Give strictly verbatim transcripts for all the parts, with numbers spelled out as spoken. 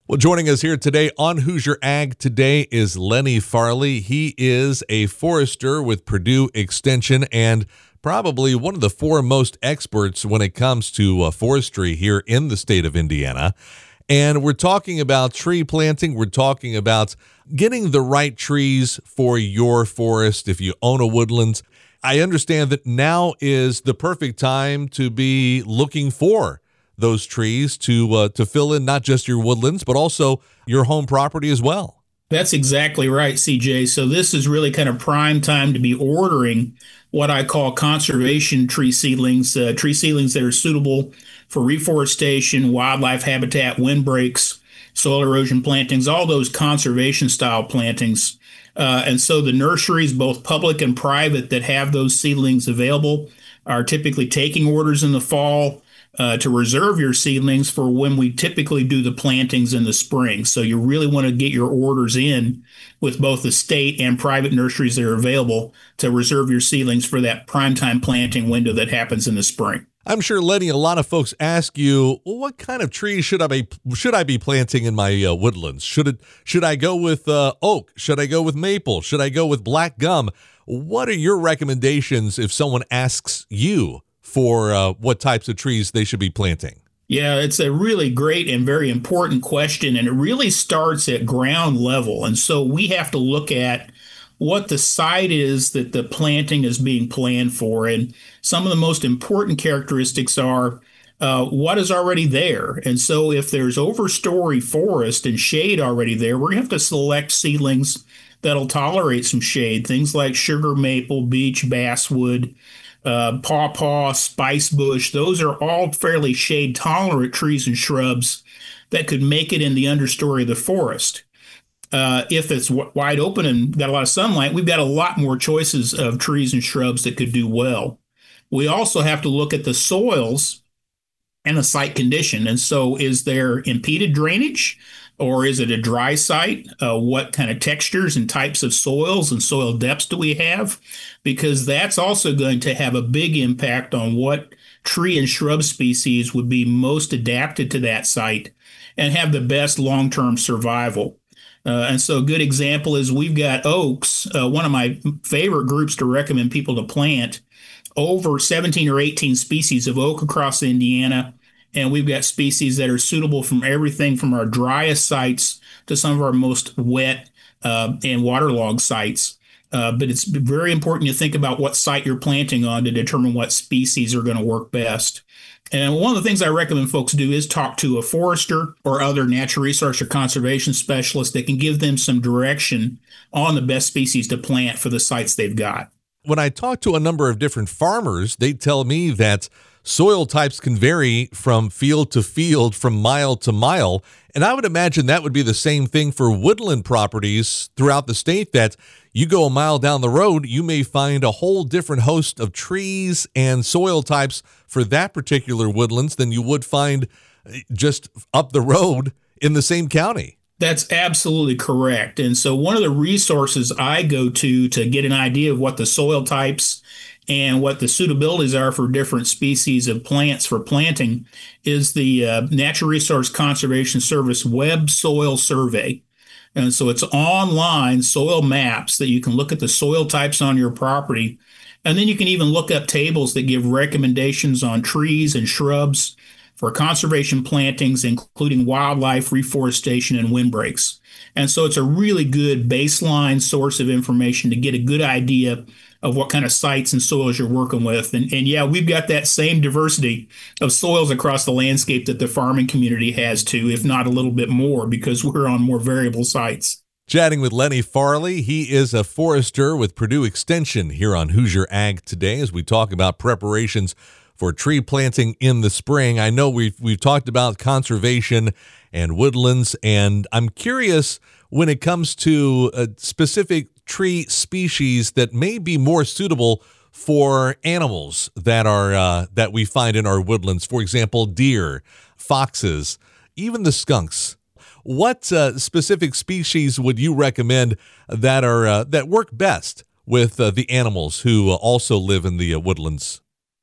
Well, joining us here today on Hoosier Ag Today is Lenny Farley. He is a forester with Purdue Extension and probably one of the foremost experts when it comes to uh, forestry here in the state of Indiana. And we're talking about tree planting. We're talking about getting the right trees for your forest if you own a woodland. I understand that now is the perfect time to be looking for those trees to uh, to fill in not just your woodlands, but also your home property as well. That's exactly right, C J. So this is really kind of prime time to be ordering what I call conservation tree seedlings, uh, tree seedlings that are suitable for reforestation, wildlife habitat, windbreaks, soil erosion plantings, all those conservation style plantings. Uh, and so the nurseries, both public and private, that have those seedlings available are typically taking orders in the fall uh, to reserve your seedlings for when we typically do the plantings in the spring. So you really want to get your orders in with both the state and private nurseries that are available to reserve your seedlings for that primetime planting window that happens in the spring. I'm sure, Lenny, a lot of folks ask you, well, what kind of trees should I be should I be planting in my uh, woodlands? Should it should I go with uh, oak? Should I go with maple? Should I go with black gum? What are your recommendations if someone asks you for uh, what types of trees they should be planting? Yeah, it's a really great and very important question, and it really starts at ground level. And so we have to look at what the site is that the planting is being planned for. And some of the most important characteristics are uh, what is already there. And so if there's overstory forest and shade already there, we're going to have to select seedlings that'll tolerate some shade, things like sugar maple, beech, basswood, uh, pawpaw, spice bush. Those are all fairly shade tolerant trees and shrubs that could make it in the understory of the forest. Uh, if it's w- wide open and got a lot of sunlight, we've got a lot more choices of trees and shrubs that could do well. We also have to look at the soils and the site condition. And so is there impeded drainage or is it a dry site? Uh, what kind of textures and types of soils and soil depths do we have? Because that's also going to have a big impact on what tree and shrub species would be most adapted to that site and have the best long-term survival. Uh, and so a good example is we've got oaks, uh, one of my favorite groups to recommend people to plant, over seventeen or eighteen species of oak across Indiana. And we've got species that are suitable from everything from our driest sites to some of our most wet uh, and waterlogged sites. Uh, but it's very important you think about what site you're planting on to determine what species are going to work best. And one of the things I recommend folks do is talk to a forester or other natural resource or conservation specialist that can give them some direction on the best species to plant for the sites they've got. When I talk to a number of different farmers, they tell me that soil types can vary from field to field, from mile to mile. And I would imagine that would be the same thing for woodland properties throughout the state, that you go a mile down the road, you may find a whole different host of trees and soil types for that particular woodlands than you would find just up the road in the same county. That's absolutely correct. And so one of the resources I go to to get an idea of what the soil types and what the suitabilities are for different species of plants for planting is the uh, Natural Resource Conservation Service Web Soil Survey. And so it's online soil maps that you can look at the soil types on your property. And then you can even look up tables that give recommendations on trees and shrubs for conservation plantings, including wildlife, reforestation, and windbreaks. And so it's a really good baseline source of information to get a good idea of what kind of sites and soils you're working with. And, and yeah, we've got that same diversity of soils across the landscape that the farming community has too, if not a little bit more, because we're on more variable sites. Chatting with Lenny Farley. He is a forester with Purdue Extension here on Hoosier Ag Today as we talk about preparations for tree planting in the spring. I know we've we've talked about conservation and woodlands, and I'm curious when it comes to a specific tree species that may be more suitable for animals that are uh, that we find in our woodlands. For example, deer, foxes, even the skunks. What uh, specific species would you recommend that are uh, that work best with uh, the animals who uh, also live in the uh, woodlands?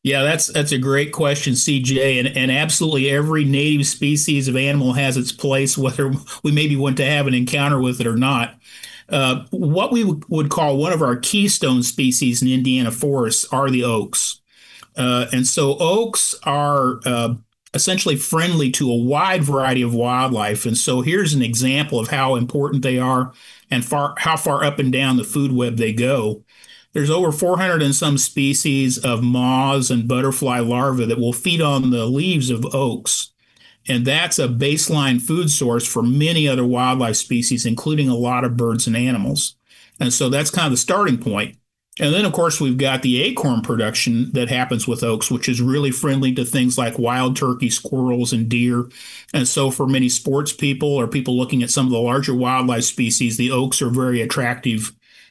Yeah, that's that's a great question, C J. And, and absolutely every native species of animal has its place, whether we maybe want to have an encounter with it or not. Uh, what we w- would call one of our keystone species in Indiana forests are the oaks. Uh, and so oaks are uh, essentially friendly to a wide variety of wildlife. And so here's an example of how important they are and far how far up and down the food web they go. There's over four hundred and some species of moths and butterfly larvae that will feed on the leaves of oaks. And that's a baseline food source for many other wildlife species, including a lot of birds and animals. And so that's kind of the starting point. And then, of course, we've got the acorn production that happens with oaks, which is really friendly to things like wild turkey, squirrels, and deer. And so for many sports people or people looking at some of the larger wildlife species, the oaks are very attractive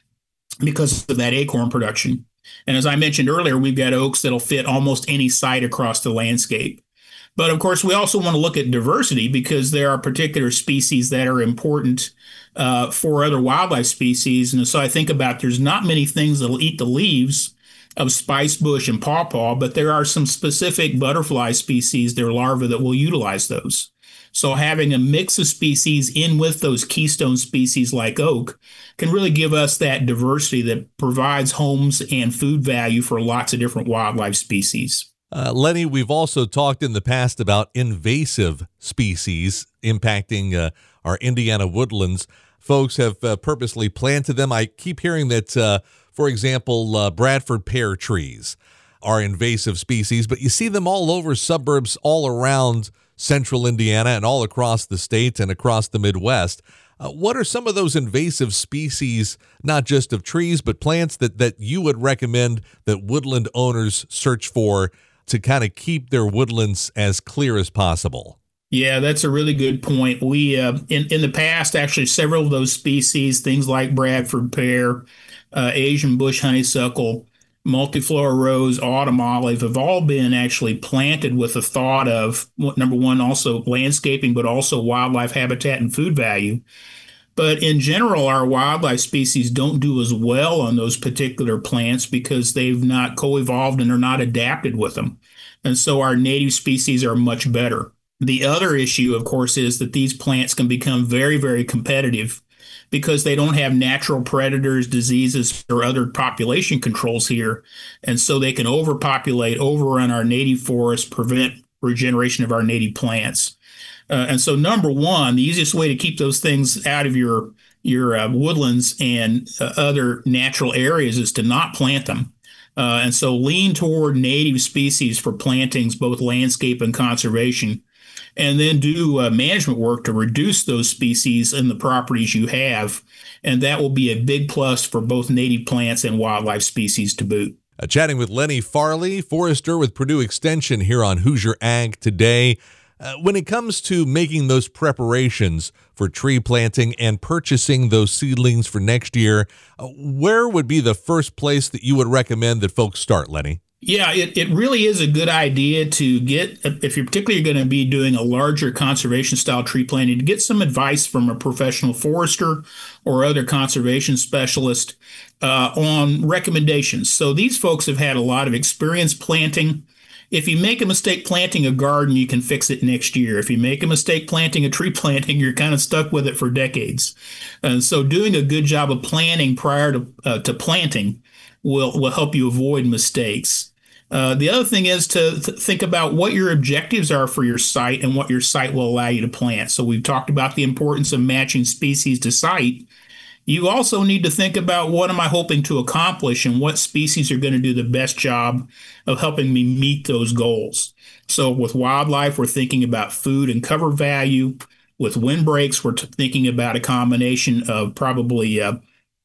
because of that acorn production. And as I mentioned earlier, we've got oaks that'll fit almost any site across the landscape. But of course, we also want to look at diversity because there are particular species that are important uh, for other wildlife species. And so I think about there's not many things that'll eat the leaves of spicebush and pawpaw, but there are some specific butterfly species, their larvae, that will utilize those. So having a mix of species in with those keystone species like oak can really give us that diversity that provides homes and food value for lots of different wildlife species. Uh, Lenny, we've also talked in the past about invasive species impacting uh, our Indiana woodlands. Folks have uh, purposely planted them. I keep hearing that, uh, for example, uh, Bradford pear trees are invasive species, but you see them all over suburbs all around central Indiana and all across the state and across the Midwest. Uh, what are some of those invasive species, not just of trees, but plants that, that you would recommend that woodland owners search for to kind of keep their woodlands as clear as possible? Yeah, that's a really good point. We uh, in in the past, actually, several of those species, things like Bradford pear, uh, Asian bush honeysuckle, multiflora rose, autumn olive, have all been actually planted with the thought of number one, also landscaping, but also wildlife habitat and food value. But in general, our wildlife species don't do as well on those particular plants because they've not co-evolved and are not adapted with them. And so our native species are much better. The other issue, of course, is that these plants can become very, very competitive because they don't have natural predators, diseases, or other population controls here. And so they can overpopulate, overrun our native forests, prevent regeneration of our native plants. Uh, and so, number one, the easiest way to keep those things out of your your uh, woodlands and uh, other natural areas is to not plant them. Uh, and so, lean toward native species for plantings, both landscape and conservation, and then do uh, management work to reduce those species in the properties you have. And that will be a big plus for both native plants and wildlife species to boot. Uh, chatting with Lenny Farley, forester with Purdue Extension here on Hoosier Ag Today. Uh, when it comes to making those preparations for tree planting and purchasing those seedlings for next year, uh, where would be the first place that you would recommend that folks start, Lenny? Yeah, it, it really is a good idea to get, if you're particularly going to be doing a larger conservation style tree planting, to get some advice from a professional forester or other conservation specialist uh, on recommendations. So these folks have had a lot of experience planting. If you make a mistake planting a garden, you can fix it next year. If you make a mistake planting a tree planting, you're kind of stuck with it for decades. And so doing a good job of planning prior to, uh, to planting will, will help you avoid mistakes. Uh, the other thing is to th- think about what your objectives are for your site and what your site will allow you to plant. So we've talked about the importance of matching species to site. You also need to think about what am I hoping to accomplish and what species are going to do the best job of helping me meet those goals. So with wildlife, we're thinking about food and cover value. With windbreaks, we're t- thinking about a combination of probably uh,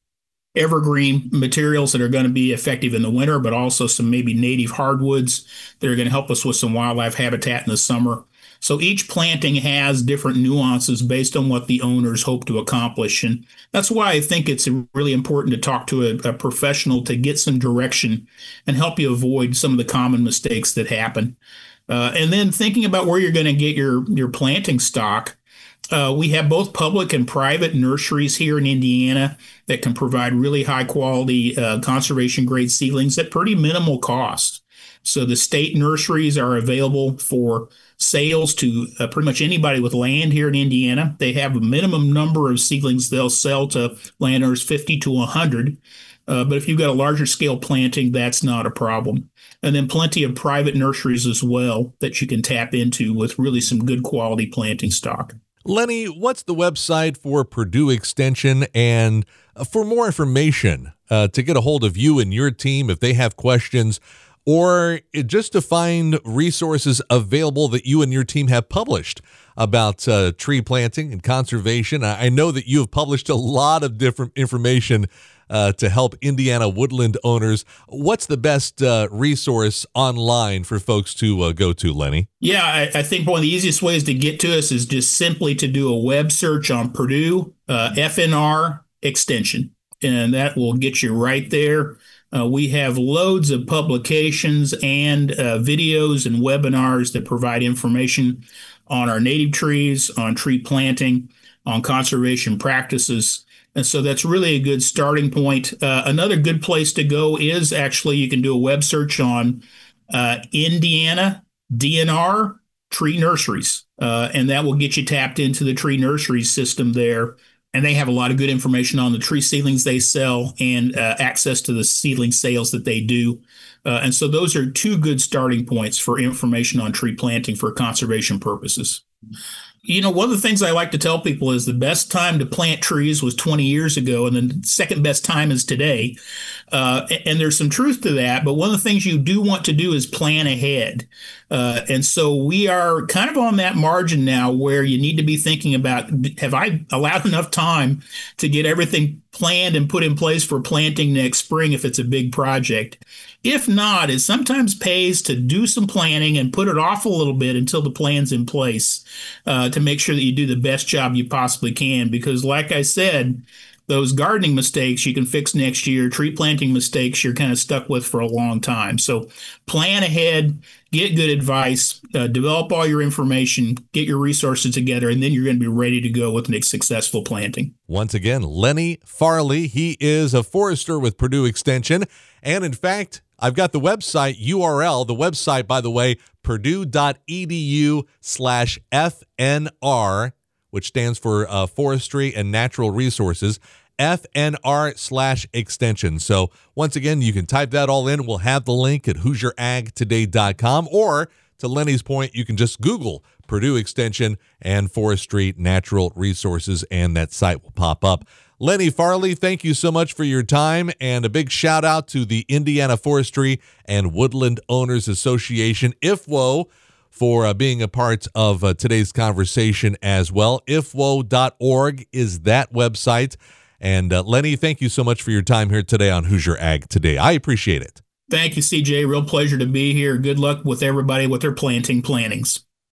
evergreen materials that are going to be effective in the winter, but also some maybe native hardwoods that are going to help us with some wildlife habitat in the summer. So each planting has different nuances based on what the owners hope to accomplish. And that's why I think it's really important to talk to a, a professional to get some direction and help you avoid some of the common mistakes that happen. Uh, and then thinking about where you're going to get your, your planting stock. Uh, we have both public and private nurseries here in Indiana that can provide really high quality uh, conservation grade seedlings at pretty minimal cost. So the state nurseries are available for sales to uh, pretty much anybody with land here in Indiana. They have a minimum number of seedlings they'll sell to landowners, fifty to one hundred. Uh, but if you've got a larger scale planting, that's not a problem. And then plenty of private nurseries as well that you can tap into with really some good quality planting stock. Lenny, what's the website for Purdue Extension? And for more information, uh, to get a hold of you and your team if they have questions, or just to find resources available that you and your team have published about uh, tree planting and conservation. I know that you have published a lot of different information uh, to help Indiana woodland owners. What's the best uh, resource online for folks to uh, go to, Lenny? Yeah, I, I think one of the easiest ways to get to us is just simply to do a web search on Purdue uh, F N R Extension, and that will get you right there. Uh, we have loads of publications and uh, videos and webinars that provide information on our native trees, on tree planting, on conservation practices. And so that's really a good starting point. Uh, another good place to go is actually you can do a web search on uh, Indiana D N R tree nurseries, uh, and that will get you tapped into the tree nursery system there. And they have a lot of good information on the tree seedlings they sell and uh, access to the seedling sales that they do. Uh, and so those are two good starting points for information on tree planting for conservation purposes. You know, one of the things I like to tell people is the best time to plant trees was twenty years ago, and the second best time is today. Uh, and there's some truth to that, but one of the things you do want to do is plan ahead. Uh, and so we are kind of on that margin now where you need to be thinking about, have I allowed enough time to get everything planned and put in place for planting next spring if it's a big project? If not, it sometimes pays to do some planning and put it off a little bit until the plan's in place uh, to make sure that you do the best job you possibly can. Because like I said, those gardening mistakes you can fix next year. Tree planting mistakes you're kind of stuck with for a long time. So plan ahead, get good advice, uh, develop all your information, get your resources together, and then you're going to be ready to go with a successful planting. Once again, Lenny Farley. He is a forester with Purdue Extension. And in fact, I've got the website U R L. The website, by the way, purdue.edu slash FNR, which stands for uh, Forestry and Natural Resources, F N R slash extension. So once again, you can type that all in. We'll have the link at hoosier ag today dot com, or to Lenny's point, you can just Google Purdue Extension and Forestry Natural Resources, and that site will pop up. Lenny Farley, thank you so much for your time, and a big shout out to the Indiana Forestry and Woodland Owners Association, I F W O, for uh, being a part of uh, today's conversation as well. I F W O dot org is that website. And uh, Lenny, thank you so much for your time here today on Hoosier Ag Today. I appreciate it. Thank you, C J. Real pleasure to be here. Good luck with everybody with their planting plannings.